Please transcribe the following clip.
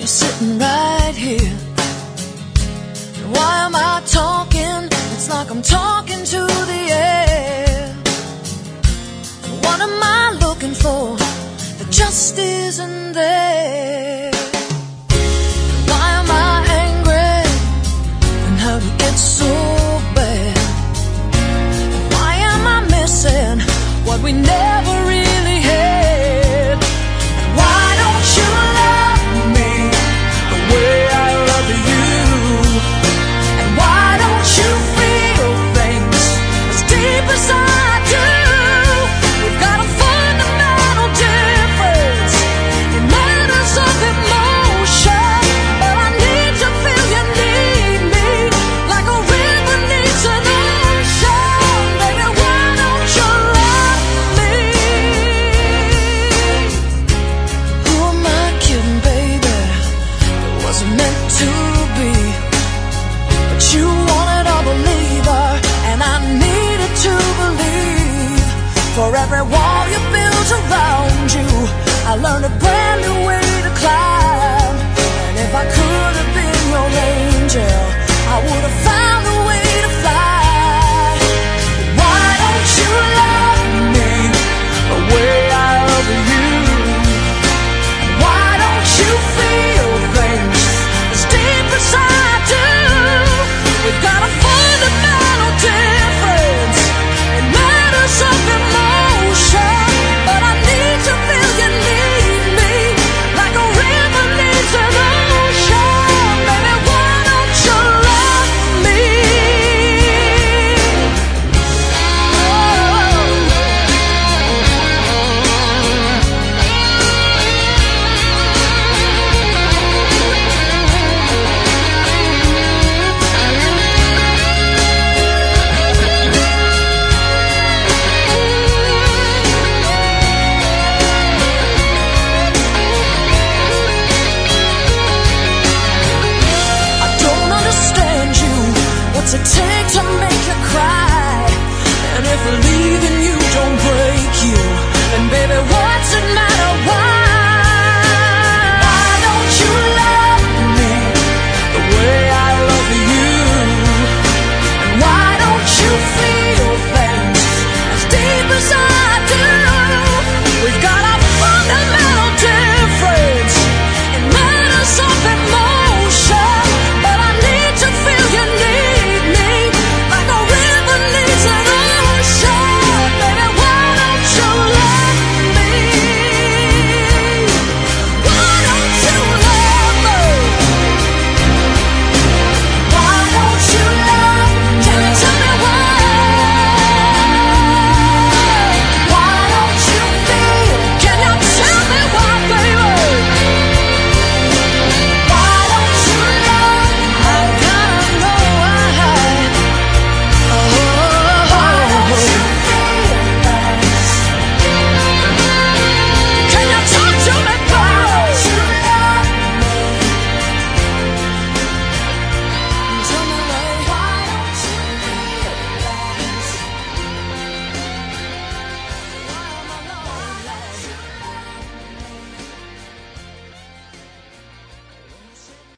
sitting right here. Why am I talking? It's like I'm talking to the air. What am I looking for that just isn't there? Why am I angry? And how did it get so bad? Why am I missing what we never really had? Why don't you love me the way I love you? And why don't you feel things as deep as I do? We've got a fundamental difference in matters of emotion, but I need to feel you need me like a river needs an ocean. Baby, why don't you love me? Who am I kidding, baby? It wasn't meant to be. But you wanted a believer, and I needed to believe. For every wall you built around you, I learned to break